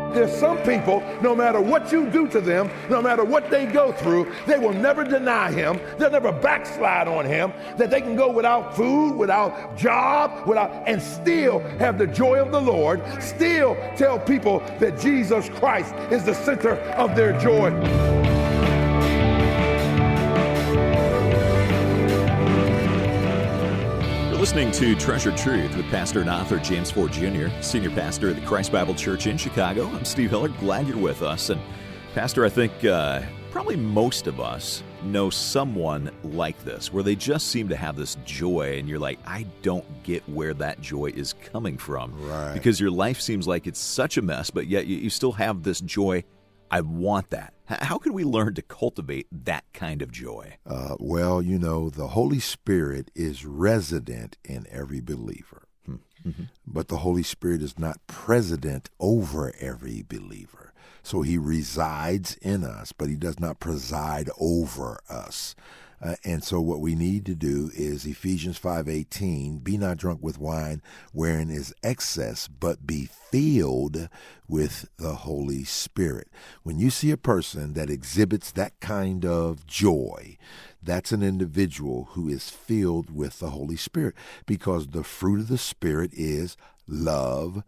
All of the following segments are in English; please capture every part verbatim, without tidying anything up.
There's some people, no matter what you do to them, no matter what they go through, they will never deny him. They'll never backslide on him, that they can go without food, without job, without, and still have the joy of the Lord, still tell people that Jesus Christ is the center of their joy. Listening to Treasured Truth with Pastor and author James Ford Junior, Senior Pastor at the Christ Bible Church in Chicago. I'm Steve Hiller. Glad you're with us. And Pastor, I think uh, probably most of us know someone like this, where they just seem to have this joy, and you're like, I don't get where that joy is coming from. Right. Because your life seems like it's such a mess, but yet you, you still have this joy. I want that. How can we learn to cultivate that kind of joy? Uh, well, you know, the Holy Spirit is resident in every believer. Mm-hmm. But the Holy Spirit is not president over every believer. So he resides in us, but he does not preside over us. Uh, and so what we need to do is Ephesians five eighteen, be not drunk with wine wherein is excess, but be filled with the Holy Spirit. When you see a person that exhibits that kind of joy, that's an individual who is filled with the Holy Spirit, because the fruit of the Spirit is love,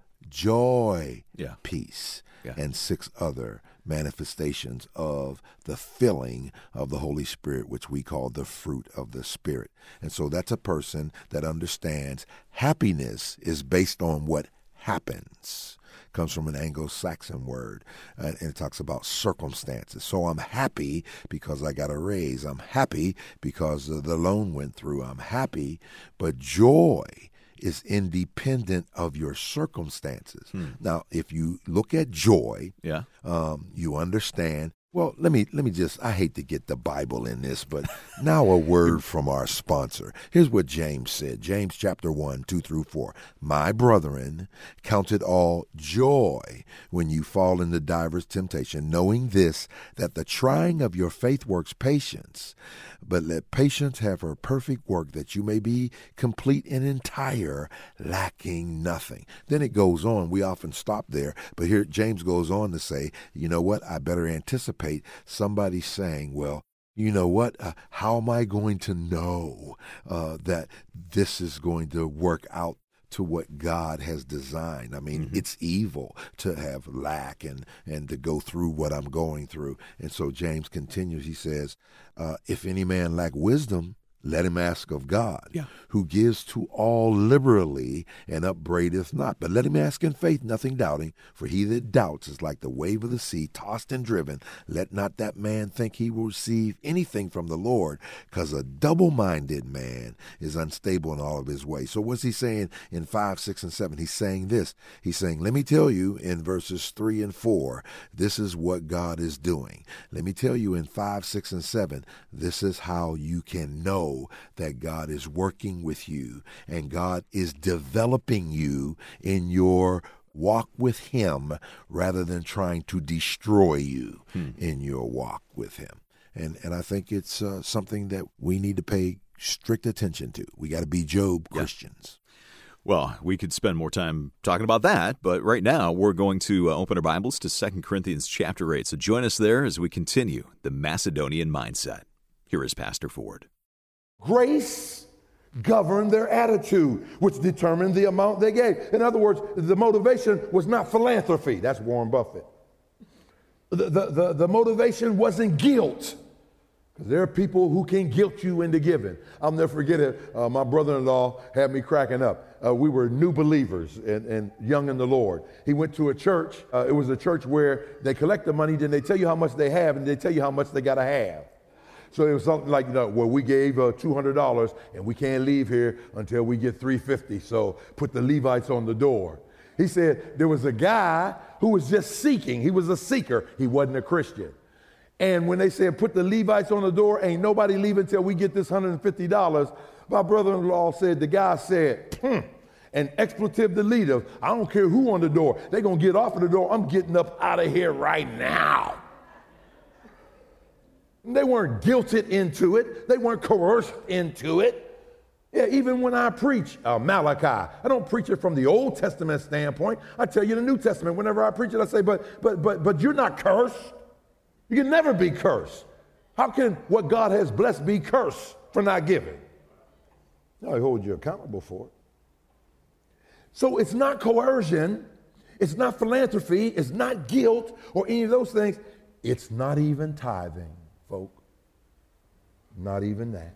joy, yeah. peace, yeah. and six other manifestations of the filling of the Holy Spirit, which we call the fruit of the Spirit. And so that's a person that understands happiness is based on what happens. Comes from an Anglo-Saxon word, uh, and it talks about circumstances. So I'm happy because I got a raise. I'm happy because uh, the loan went through. I'm happy, but joy is independent of your circumstances. Hmm. Now, if you look at joy, yeah. um, you understand. Well, let me let me just, I hate to get the Bible in this, but now a word from our sponsor. Here's what James said, James chapter one, two through four. My brethren, count it all joy when you fall into divers temptation, knowing this, that the trying of your faith works patience. But let patience have her perfect work, that you may be complete and entire, lacking nothing. Then it goes on. We often stop there, but here James goes on to say, you know what, I better anticipate somebody saying, well, you know what, uh, how am I going to know uh, that this is going to work out to what God has designed? I mean, mm-hmm. It's evil to have lack and, and to go through what I'm going through. And so James continues, he says, uh, if any man lack wisdom, let him ask of God, yeah. who gives to all liberally and upbraideth not. But let him ask in faith, nothing doubting. For he that doubts is like the wave of the sea, tossed and driven. Let not that man think he will receive anything from the Lord, because a double-minded man is unstable in all of his ways. So what's he saying in five, six, and seven? He's saying this. He's saying, let me tell you in verses three and four, this is what God is doing. Let me tell you in five, six, and seven, this is how you can know that God is working with you and God is developing you in your walk with him rather than trying to destroy you hmm. in your walk with him. And and I think it's uh, something that we need to pay strict attention to. We got to be Job Christians. Yeah. Well, we could spend more time talking about that, but right now we're going to uh, open our Bibles to Second Corinthians chapter eight. So join us there as we continue the Macedonian mindset. Here is Pastor Ford. Grace governed their attitude, which determined the amount they gave. In other words, the motivation was not philanthropy. That's Warren Buffett. The, the, the, the motivation wasn't guilt. Because there are people who can guilt you into giving. I'll never forget it. Uh, my brother-in-law had me cracking up. Uh, we were new believers and, and young in the Lord. He went to a church. Uh, it was a church where they collect the money, then they tell you how much they have, and they tell you how much they got to have. So it was something like, you know, well, we gave uh, two hundred dollars and we can't leave here until we get three hundred fifty dollars. So put the Levites on the door. He said there was a guy who was just seeking. He was a seeker. He wasn't a Christian. And when they said put the Levites on the door, ain't nobody leaving until we get this one hundred fifty dollars, my brother-in-law said, the guy said, hmm, an expletive deletive. I don't care who on the door. They're going to get off of the door. I'm getting up out of here right now. They weren't guilted into it. They weren't coerced into it. Yeah, even when I preach uh, Malachi, I don't preach it from the Old Testament standpoint. I tell you the New Testament. Whenever I preach it, I say, but but but but you're not cursed. You can never be cursed. How can what God has blessed be cursed for not giving? No, He holds you accountable for it. So it's not coercion, it's not philanthropy, it's not guilt or any of those things. It's not even tithing, folk. Not even that.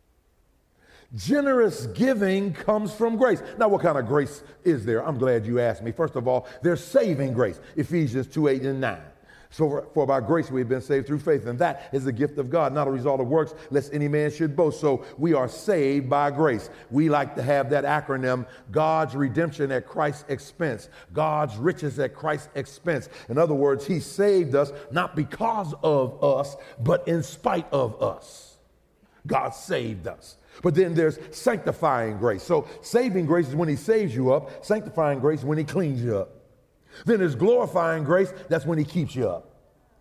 Generous giving comes from grace. Now, what kind of grace is there? I'm glad you asked me. First of all, there's saving grace, Ephesians two, eight, and nine. So for, for by grace we've been saved through faith, and that is the gift of God, not a result of works, lest any man should boast. So we are saved by grace. We like to have that acronym, God's redemption at Christ's expense, God's riches at Christ's expense. In other words, He saved us not because of us, but in spite of us. God saved us. But then there's sanctifying grace. So saving grace is when He saves you up. Sanctifying grace is when He cleans you up. Then there's glorifying grace. That's when He keeps you up.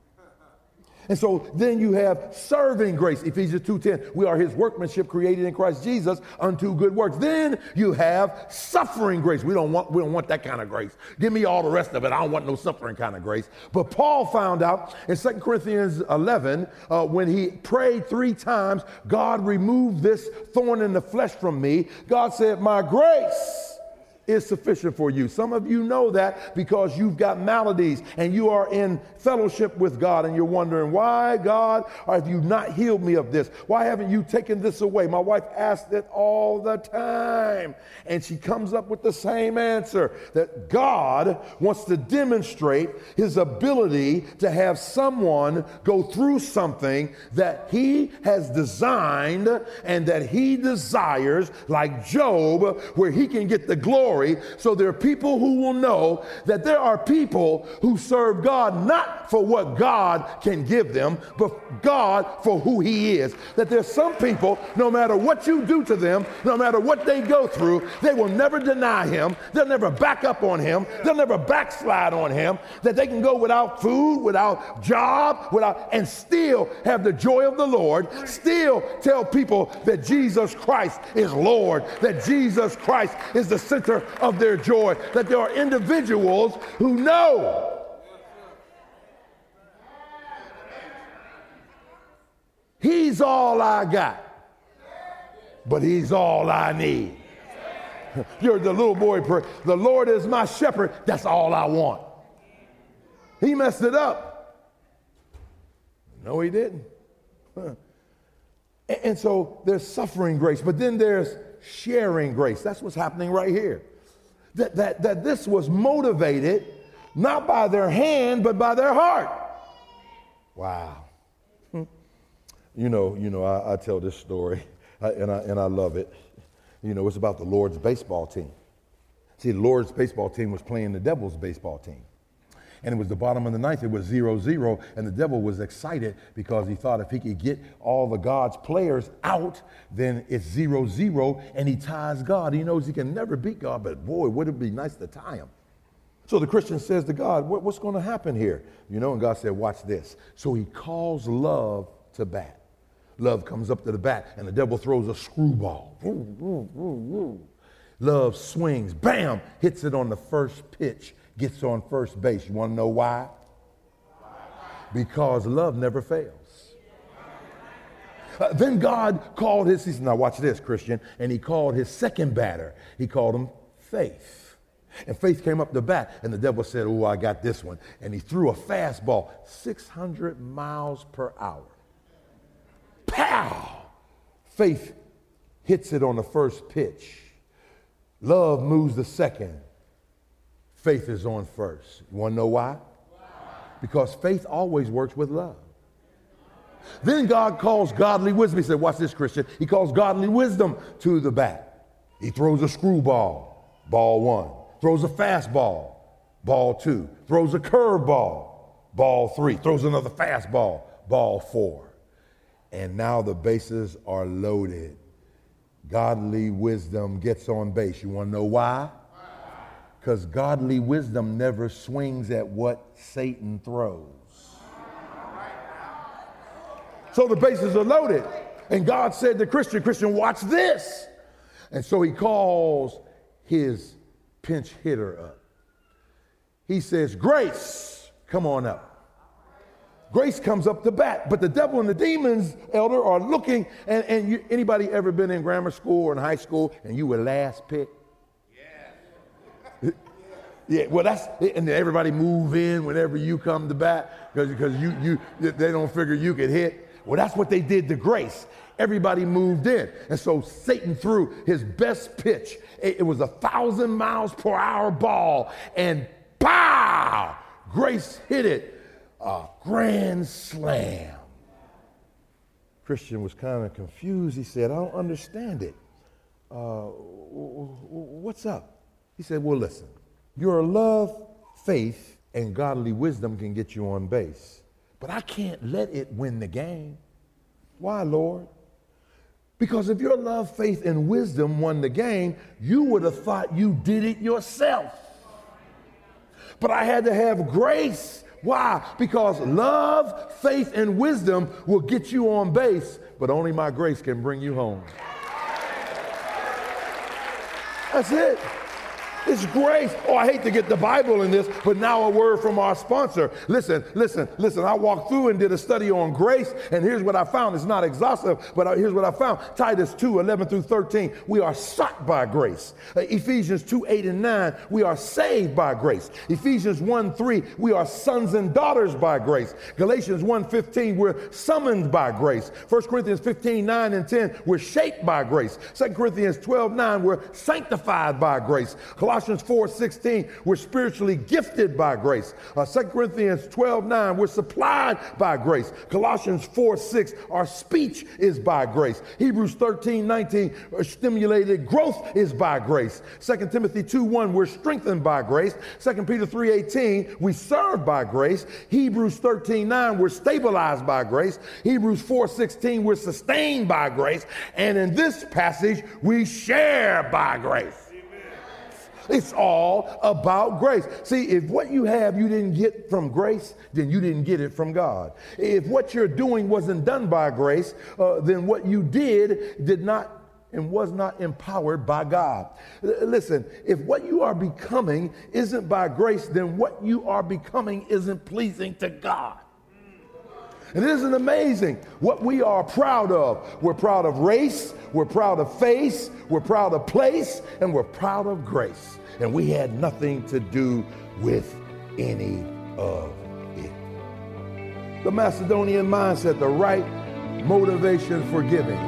And so then you have serving grace, Ephesians two ten. We are His workmanship created in Christ Jesus unto good works. Then you have suffering grace. We don't want, we don't want that kind of grace. Give me all the rest of it. I don't want no suffering kind of grace. But Paul found out in Second Corinthians eleven, uh, when he prayed three times, God removed this thorn in the flesh from me. God said, my grace is sufficient for you. Some of you know that because you've got maladies and you are in fellowship with God and you're wondering, why, God, have you not healed me of this? Why haven't you taken this away? My wife asks it all the time, and she comes up with the same answer, that God wants to demonstrate His ability to have someone go through something that He has designed and that He desires, like Job, where He can get the glory. So there are people who will know that there are people who serve God not for what God can give them, but God for who He is. That there's some people, no matter what you do to them, no matter what they go through, they will never deny Him. They'll never back up on Him. They'll never backslide on Him. That they can go without food, without job, without, and still have the joy of the Lord, still tell people that Jesus Christ is Lord, that Jesus Christ is the center of their joy, that there are individuals who know He's all I got, but He's all I need. You're the little boy, the Lord is my shepherd, that's all I want. He messed it up. No, He didn't. Huh. And, and so there's suffering grace, but then there's sharing grace. That's what's happening right here. That, that, that this was motivated not by their hand, but by their heart. Wow. You know, you know, I, I tell this story, I, and, I, and I love it. You know, it's about the Lord's baseball team. See, the Lord's baseball team was playing the Devil's baseball team. And it was the bottom of the ninth. It was zero zero, and the devil was excited because he thought if he could get all the God's players out, then it's zero zero, and he ties God. He knows he can never beat God, but boy, would it be nice to tie him. So the Christian says to God, what, what's going to happen here? You know, and God said, watch this. So He calls love to bat. Love comes up to the bat, and the devil throws a screwball. Love swings, bam, hits it on the first pitch, gets on first base. You want to know why? Because love never fails. Uh, then God called his, he said, now watch this, Christian, and He called his second batter. He called him Faith. And Faith came up the bat, and the devil said, oh, I got this one. And he threw a fastball, six hundred miles per hour. Pow! Faith hits it on the first pitch. Love moves the second. Faith is on first. You want to know why? Because faith always works with love. Then God calls godly wisdom. He said, watch this, Christian. He calls godly wisdom to the bat. He throws a screwball, ball one. Throws a fastball, ball two. Throws a curveball, ball three. Throws another fastball, ball four. And now the bases are loaded. Godly wisdom gets on base. You want to know why? Because godly wisdom never swings at what Satan throws. So the bases are loaded. And God said to Christian, Christian, watch this. And so he calls his pinch hitter up. He says, Grace, come on up. Grace comes up to bat, but the devil and the demons, elder, are looking, and, and you, anybody ever been in grammar school or in high school and you were last pick? Yeah. Yeah, well, that's, and then everybody move in whenever you come to bat because because you, you, they don't figure you could hit. Well, that's what they did to Grace. Everybody moved in. And so Satan threw his best pitch. It, it was a thousand miles per hour ball, and pow! Grace hit it. A grand slam. Christian was kind of confused. He said, I don't understand it. Uh, what's up? He said, well, listen, your love, faith, and godly wisdom can get you on base, but I can't let it win the game. Why, Lord? Because if your love, faith, and wisdom won the game, you would have thought you did it yourself. But I had to have grace. Why? Because love, faith, and wisdom will get you on base, but only my grace can bring you home. That's it. It's grace. Oh, I hate to get the Bible in this, but now a word from our sponsor. Listen, listen, listen. I walked through and did a study on grace, and here's what I found. It's not exhaustive, but here's what I found. Titus two, eleven through thirteen, we are sought by grace. Uh, Ephesians two, eight and nine, we are saved by grace. Ephesians one, three, we are sons and daughters by grace. Galatians one, fifteen, we're summoned by grace. First Corinthians fifteen, nine and ten, we're shaped by grace. Second Corinthians twelve, nine, we're sanctified by grace. Colossians four, sixteen, we're spiritually gifted by grace. Uh, Second Corinthians twelve, nine, we're supplied by grace. Colossians four, six, our speech is by grace. Hebrews thirteen, nineteen, stimulated growth is by grace. Second Timothy two, one, we're strengthened by grace. Second Peter three, eighteen, we serve by grace. Hebrews thirteen, nine, we're stabilized by grace. Hebrews four, sixteen, we're sustained by grace. And in this passage, we share by grace. It's all about grace. See, if what you have you didn't get from grace, then you didn't get it from God. If what you're doing wasn't done by grace, uh, then what you did did not and was not empowered by God. L- listen, if what you are becoming isn't by grace, then what you are becoming isn't pleasing to God. And isn't it amazing what we are proud of? We're proud of race, we're proud of face, we're proud of place, and we're proud of grace. And we had nothing to do with any of it. The Macedonian mindset, the right motivation for giving.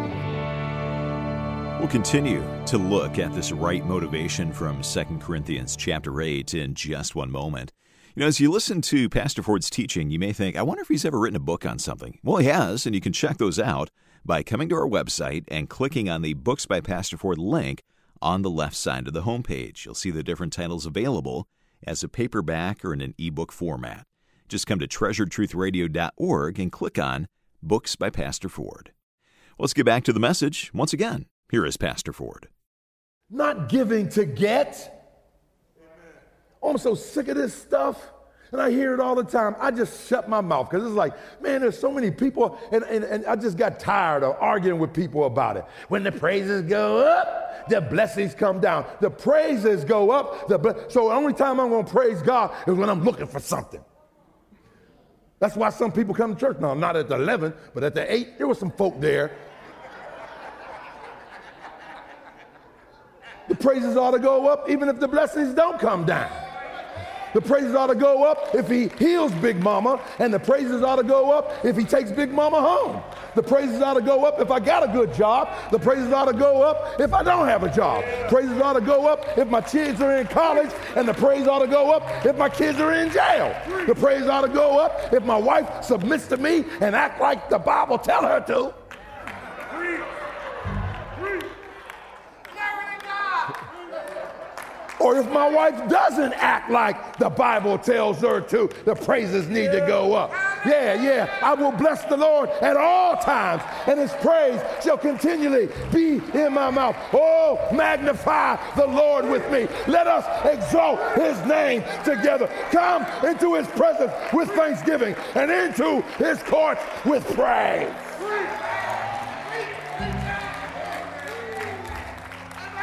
We'll continue to look at this right motivation from Second Corinthians chapter eight in just one moment. You know, as you listen to Pastor Ford's teaching, you may think, I wonder if he's ever written a book on something. Well, he has, and you can check those out by coming to our website and clicking on the Books by Pastor Ford link on the left side of the homepage. You'll see the different titles available as a paperback or in an ebook format. Just come to treasured truth radio dot org and click on Books by Pastor Ford. Let's get back to the message. Once again, here is Pastor Ford. Not giving to get. Oh, I'm so sick of this stuff. And I hear it all the time. I just shut my mouth because it's like, man, there's so many people. And, and, and I just got tired of arguing with people about it. When the praises go up, the blessings come down. The praises go up. The ble- so the only time I'm going to praise God is when I'm looking for something. That's why some people come to church now. Not at the eleven, but at the eight, there was some folk there. The praises ought to go up even if the blessings don't come down. The praises ought to go up if he heals Big Mama, and the praises ought to go up if he takes Big Mama home. The praises ought to go up if I got a good job. The praises ought to go up if I don't have a job. Praises ought to go up if my kids are in college, and the praise ought to go up if my kids are in jail. The praise ought to go up if my wife submits to me and act like the Bible tell her to. Or if my wife doesn't act like the Bible tells her to, the praises need to go up. Yeah, yeah, I will bless the Lord at all times, and his praise shall continually be in my mouth. Oh, magnify the Lord with me. Let us exalt his name together. Come into his presence with thanksgiving and into his courts with praise.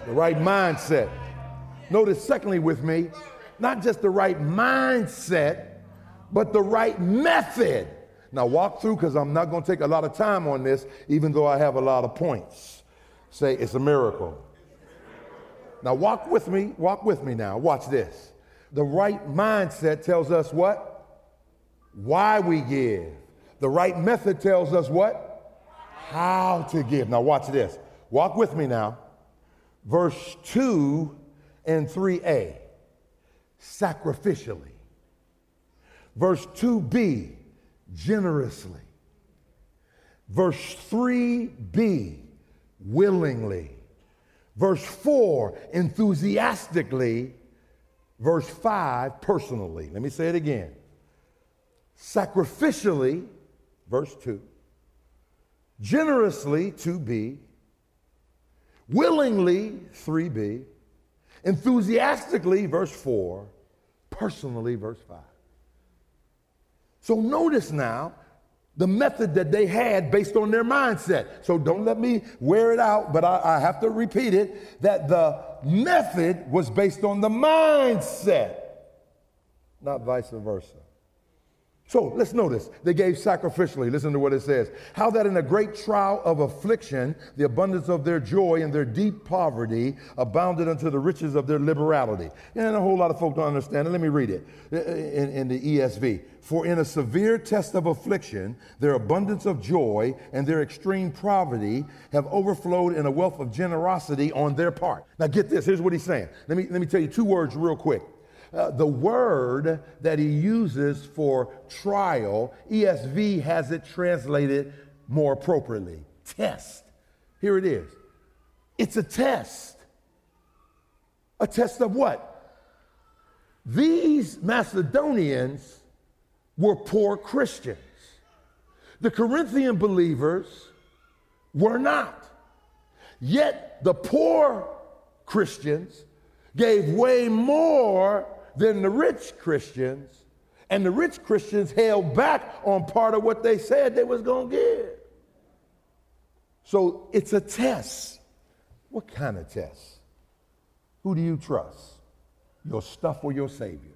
The right mindset. Notice, secondly, with me, not just the right mindset, but the right method. Now, walk through, because I'm not going to take a lot of time on this, even though I have a lot of points. Say, it's a miracle. Now, walk with me. Walk with me now. Watch this. The right mindset tells us what? Why we give. The right method tells us what? How to give. Now, watch this. Walk with me now. Verse two and three a, sacrificially. Verse two b, generously. Verse three b, willingly. Verse four, enthusiastically. Verse five, personally. Let me say it again. Sacrificially, verse two. Generously, two b. Willingly, three b. Enthusiastically, verse four. Personally, verse five. So notice now the method that they had based on their mindset. So don't let me wear it out, but I, I have to repeat it, that the method was based on the mindset, not vice versa. So let's notice, they gave sacrificially. Listen to what it says. How that in a great trial of affliction, the abundance of their joy and their deep poverty abounded unto the riches of their liberality. And a whole lot of folk don't understand it. Let me read it in, in the E S V. For in a severe test of affliction, their abundance of joy and their extreme poverty have overflowed in a wealth of generosity on their part. Now get this, here's what he's saying. Let me, let me tell you two words real quick. Uh, the word that he uses for trial, E S V has it translated more appropriately. Test. Here it is. It's a test. A test of what? These Macedonians were poor Christians. The Corinthian believers were not. Yet the poor Christians gave way more than the rich Christians, and the rich Christians held back on part of what they said they was going to give. So it's a test. What kind of test? Who do you trust? Your stuff or your Savior?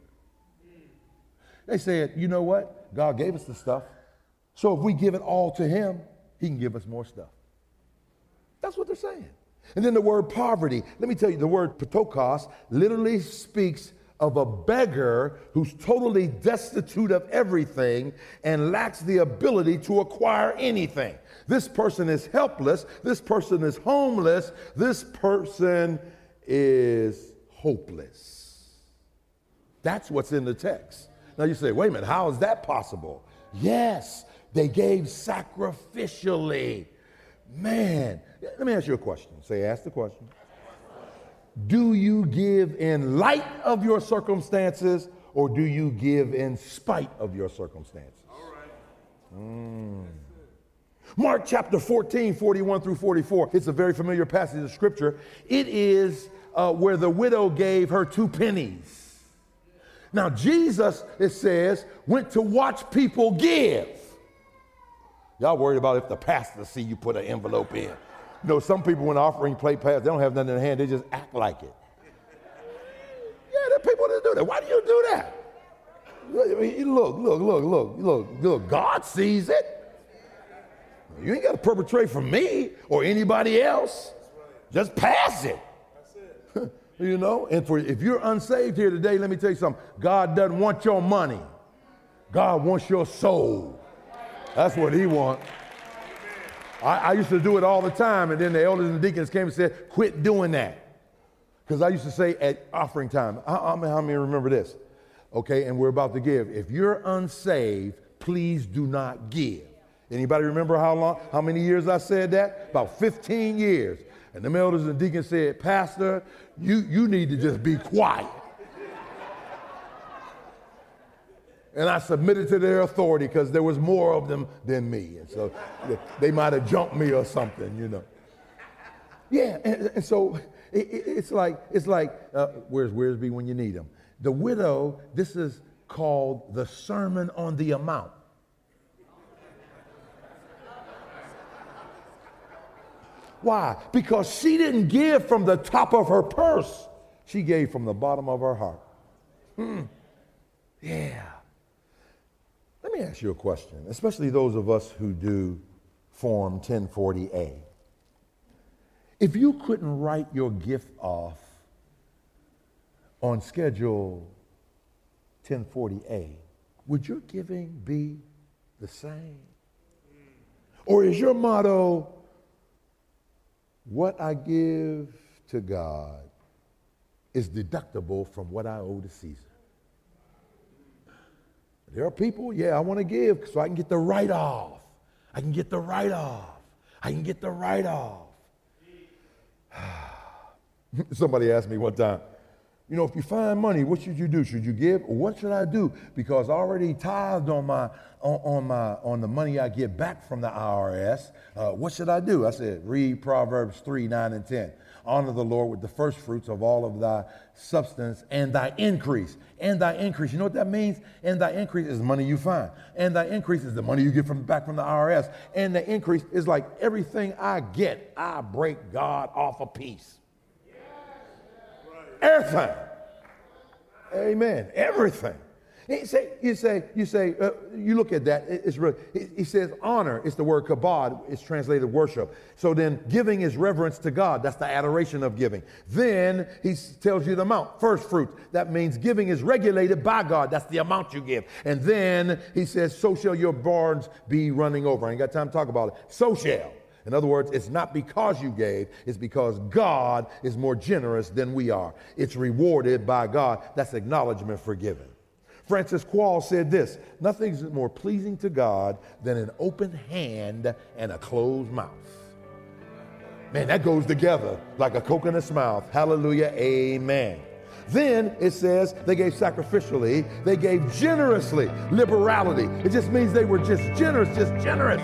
They said, you know what? God gave us the stuff. So if we give it all to him, he can give us more stuff. That's what they're saying. And then the word poverty. Let me tell you, the word patokos literally speaks of a beggar who's totally destitute of everything and lacks the ability to acquire anything. This person is helpless. This person is homeless. This person is hopeless. That's what's in the text. Now you say, wait a minute, how is that possible? Yes, they gave sacrificially. Man, let me ask you a question. Say, ask the question. Do you give in light of your circumstances, or do you give in spite of your circumstances? All right. Mm. Mark chapter fourteen, forty-one through forty-four. It's a very familiar passage of scripture. It is uh, where the widow gave her two pennies. Now, Jesus, it says, went to watch people give. Y'all worried about if the pastor see you put an envelope in. You know, some people when the offering plate pass, they don't have nothing in their hand. They just act like it. Yeah, there are people that do that. Why do you do that? Look, look, look, look, look, look. God sees it. You ain't got to perpetrate for me or anybody else. Just pass it. You know, and for if you're unsaved here today, let me tell you something. God doesn't want your money. God wants your soul. That's what he wants. I, I used to do it all the time, and then the elders and deacons came and said, quit doing that. Because I used to say at offering time, how, how many remember this? Okay, and we're about to give. If you're unsaved, please do not give. Anybody remember how long, how many years I said that? About fifteen years. And the elders and deacons said, Pastor, you, you need to just be quiet. And I submitted to their authority because there was more of them than me. And so they might have jumped me or something, you know. Yeah, and, and so it, it, it's like, it's like uh, where's Wearsby when you need him? The widow, this is called the Sermon on the Amount. Why? Because she didn't give from the top of her purse. She gave from the bottom of her heart. Hmm. Yeah. Let me ask you a question, especially those of us who do Form ten forty A. If you couldn't write your gift off on Schedule ten forty A, would your giving be the same? Or is your motto, what I give to God is deductible from what I owe to Caesar? There are people, yeah, I want to give so I can get the write-off. I can get the write-off. I can get the write-off. Somebody asked me one time, you know, if you find money, what should you do? Should you give? Or what should I do? Because I already tithed on my on, on my on the money I get back from the I R S. Uh, what should I do? I said, read Proverbs three, nine, and ten. Honor the Lord with the first fruits of all of thy substance and thy increase. And thy increase. You know what that means? And thy increase is the money you find. And thy increase is the money you get from back from the I R S. And the increase is like everything I get, I break God off a piece. Everything. Amen. Everything. You say, you say, you say, uh, you look at that. It's really. He says honor. It's the word kabod. It's translated worship. So then, giving is reverence to God. That's the adoration of giving. Then he tells you the amount. First fruits. That means giving is regulated by God. That's the amount you give. And then he says, so shall your barns be running over. I ain't got time to talk about it. So shall. In other words, it's not because you gave, it's because God is more generous than we are. It's rewarded by God. That's acknowledgement for giving. Francis Quall said this, nothing's more pleasing to God than an open hand and a closed mouth. Man, that goes together like a coconut's mouth. Hallelujah, amen. Then it says they gave sacrificially, they gave generously, liberality. It just means they were just generous, just generous.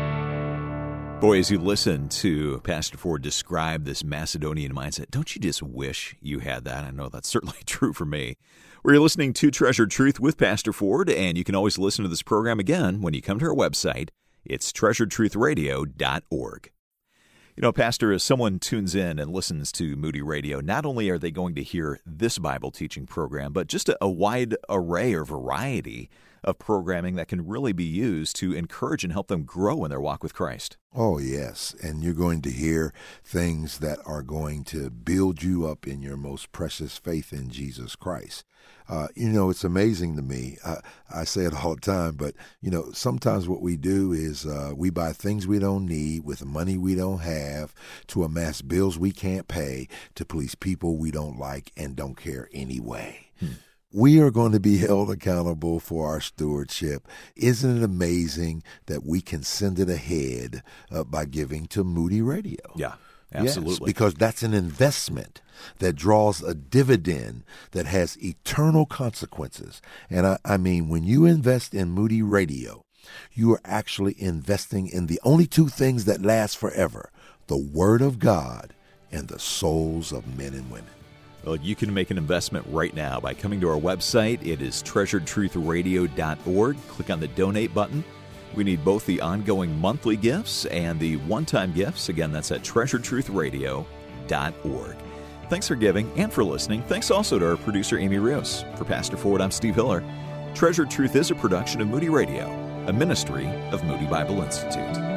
Boy, as you listen to Pastor Ford describe this Macedonian mindset, don't you just wish you had that? I know that's certainly true for me. We're listening to Treasured Truth with Pastor Ford, and you can always listen to this program again when you come to our website. It's treasured truth radio dot org. You know, Pastor, as someone tunes in and listens to Moody Radio, not only are they going to hear this Bible teaching program, but just a, a wide array or variety of programming that can really be used to encourage and help them grow in their walk with Christ. Oh, yes. And you're going to hear things that are going to build you up in your most precious faith in Jesus Christ. Uh, you know, it's amazing to me. I, I say it all the time, but, you know, sometimes what we do is uh, we buy things we don't need with money we don't have to amass bills we can't pay to please people we don't like and don't care anyway. Hmm. We are going to be held accountable for our stewardship. Isn't it amazing that we can send it ahead uh, by giving to Moody Radio? Yeah, absolutely. Yes, because that's an investment that draws a dividend that has eternal consequences. And I, I mean, when you invest in Moody Radio, you are actually investing in the only two things that last forever, the Word of God and the souls of men and women. Well, you can make an investment right now by coming to our website. It is treasured truth radio dot org. Click on the donate button. We need both the ongoing monthly gifts and the one-time gifts. Again, that's at treasured truth radio dot org. Thanks for giving and for listening. Thanks also to our producer, Amy Rios. For Pastor Ford, I'm Steve Hiller. Treasured Truth is a production of Moody Radio, a ministry of Moody Bible Institute.